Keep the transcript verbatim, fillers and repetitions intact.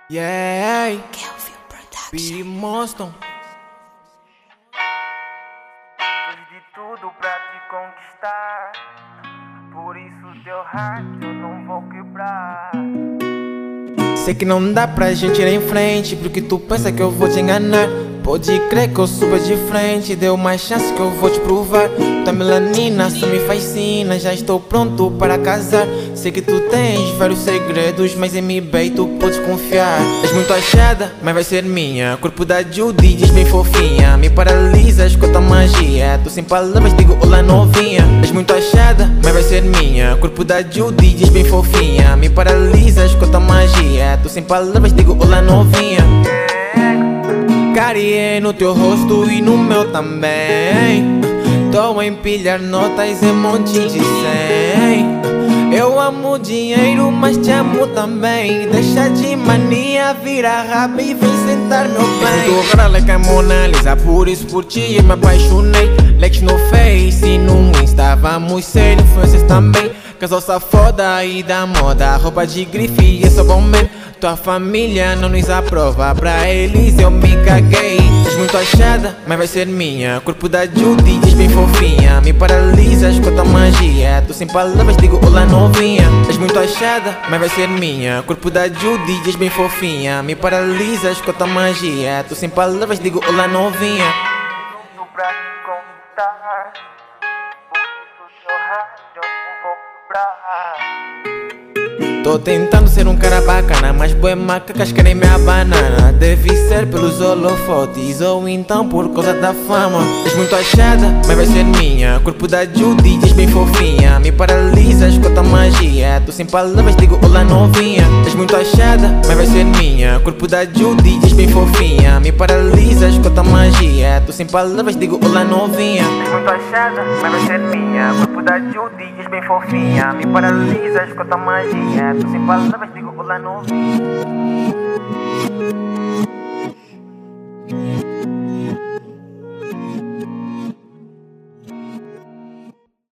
Yeah, Billy Moston. Fiz de tudo pra te conquistar, por isso teu heart eu não vou quebrar. Sei que não dá pra gente ir em frente, porque tu pensa que eu vou te enganar. Pode crer que eu suba de frente, deu mais chance que eu vou te provar. Tua melanina só me fascina, já estou pronto para casar. Sei que tu tens vários segredos, mas em mim bem tu podes confiar. És muito achada, mas vai ser minha. Corpo da Judy, diz bem fofinha. Me paralisas com a tua magia, tu sem palavras digo olá novinha. És muito achada, mas vai ser minha. Corpo da Judy, diz bem fofinha. Me paralisas com a tua magia, tu sem palavras digo olá novinha. Cariei no teu rosto e no meu também. Tô a empilhar notas em monte de cem. Eu amo dinheiro, mas te amo também. Deixa de mania, vira rabo e vem sentar meu bem. Tu agora like a Mona Lisa, por isso por ti eu me apaixonei. Likes no Face e no Insta, vamos ser influencers também. Casal safada e da moda, roupa de grife, é só bom mesmo. Tua família não nos aprova, pra eles eu me caguei. És muito achada, mas vai ser minha. Corpo da Judy, diz bem fofinha. Me paralisas com a tua magia, tu sem palavras digo olá novinha. És muito achada, mas vai ser minha. Corpo da Judy, diz bem fofinha. Me paralisas com a tua magia, tu sem palavras digo olá novinha. Tudo pra te conquistar, por isso teu heart eu não vou quebrar. Tô tentando ser um cara bacana, mas bué macacas querem minha banana. Deve ser pelos holofotes ou então por causa da fama. És muito achada, mas vai ser minha. Corpo da Judy, diz bem fofinha. Me paralisas com a tua magia, tu sem palavras digo olá novinha. És muito achada, mas vai ser minha. Corpo da Judy, diz bem fofinha. Me paralisas com a tua magia, tu sem palavras digo olá novinha. És muito achada, mas vai ser minha. Corpo da Judy, diz bem fofinha. Me paralisas com a tua magia, tu sem palavras digo olá novinha.